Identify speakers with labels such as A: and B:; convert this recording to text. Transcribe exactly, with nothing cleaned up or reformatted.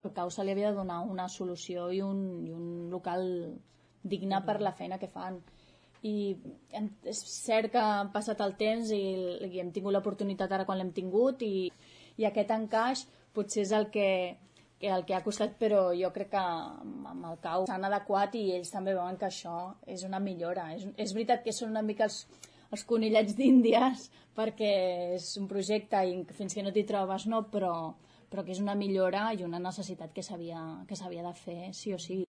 A: al CAU se li havia de donar una solució i un, i un local digne per la feina que fan. I és cert que ha passat el temps i, i hem tingut l'oportunitat ara quan l'hem tingut i, i aquest encaix potser és el que, que el que ha costat, però jo crec que amb el CAU s'han adequat i ells també veuen que això és una millora. És, és veritat que són una mica els, els conillets d'Índies perquè és un projecte i fins que no t'hi trobes no, però, però que és una millora i una necessitat que s'havia que s'havia de fer sí o sí.